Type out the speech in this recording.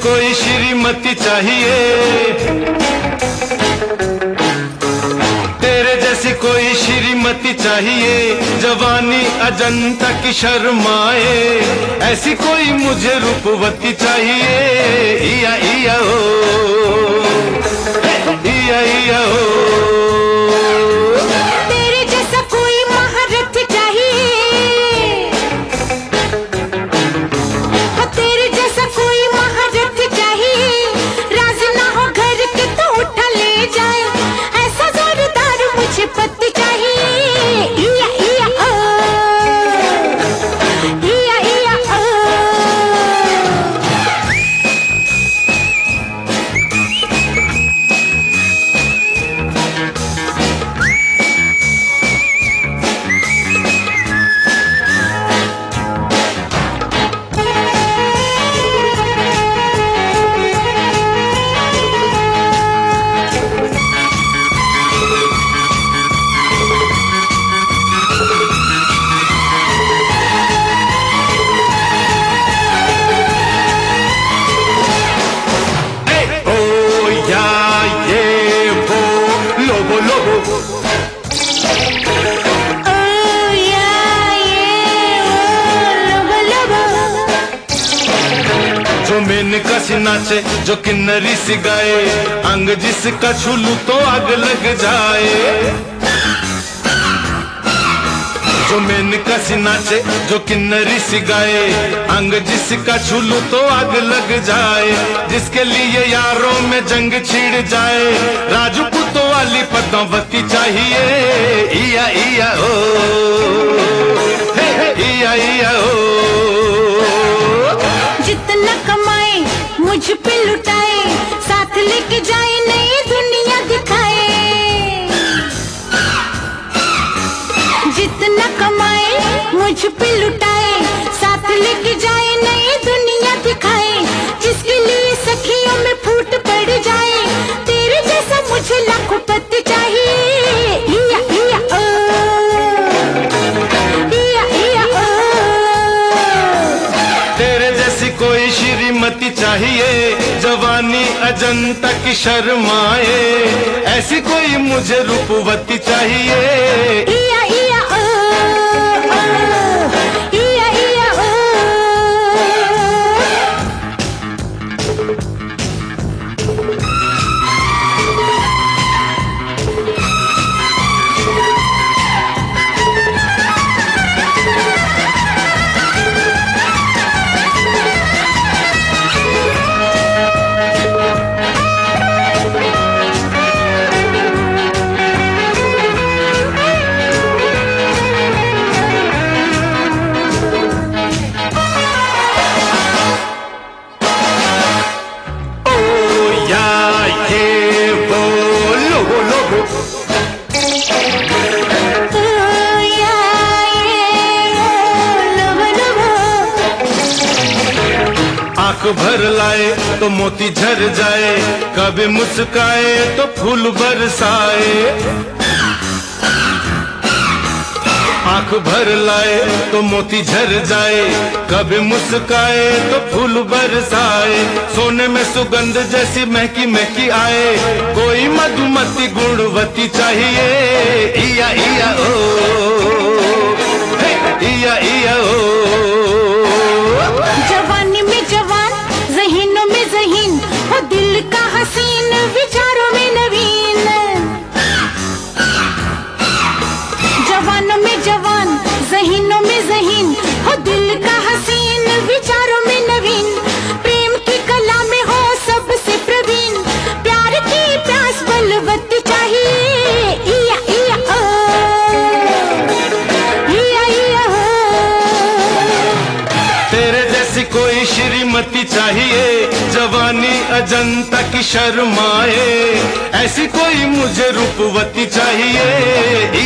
कोई श्रीमती चाहिए, तेरे जैसी कोई श्रीमती चाहिए, जवानी अजंता की शर्माए, ऐसी कोई मुझे रूपवती चाहिए। इया इया हो, इया इया हो। तेरे जैसा कोई महारथ चाहिए, तेरे जैसा कोई महारथ चाहिए, राज ना हो घर के तो उठा ले जाए, ऐसा जोरदार मुझे पति चाहिए। इया इया ओ, इया इया ओ। जो मेनका सी नाचे, जो किन्नरी सी गाए, अंग जिसका छूलू तो आग लग जाए। जो मेनका सी नाचे, जो किन्नरी सी गाए, अंग जिसका छूलू तो आग लग जाए, जिसके लिए यारों में जंग छिड़ जाए, राजपूतों वाली पद्मावती चाहिए। इया इया ओ, इया इया ओ। जितना कमाए मुझ पे लुटाए, साथ लेके जाए नई दुनिया दिखाए। जितना कमाए मुझ पे लुटाए, साथ लेके जाए नई दुनिया दिखाए, जिसके लिए सखियों में फूट पड़ जाए, तेरे जैसा मुझे लाखों पति चाहिए। इया इया ओ, इया इया ओ। तेरे जैसी कोई श्रीमती चाहिए, जवानी अजंता की शर्माए, ऐसी कोई मुझे रूपवती चाहिए। इया इया ओ, ओ, इया इया ओ। आंख भर लाए तो मोती झर जाए, कभी मुस्काए तो फूल बरसाए। आंख भर लाए तो मोती झर जाए, कभी मुस्काए तो फूल बरसाए, सोने में सुगंध जैसी महकी महकी आए, कोई मधुमती गुणवती चाहिए। इया इया ओ, इया इया ओ। जवानी में जवान, ज़हीनों में ज़हीन, हो दिल का हसीन, विचारों में नवीन। जवानों में जवान, ज़हीनों में ज़हीन, हो दिल का हसीन, विचारों में नवीन, प्रेम की कला में हो सबसे प्रवीण, प्यार की प्यास बलवती चाहिए। इया इया ओ, इया इया ओ। तेरे जैसी कोई श्रीमती चाहिए, जवानी अजंता की शर्माए, ऐसी कोई मुझे रूपवती चाहिए।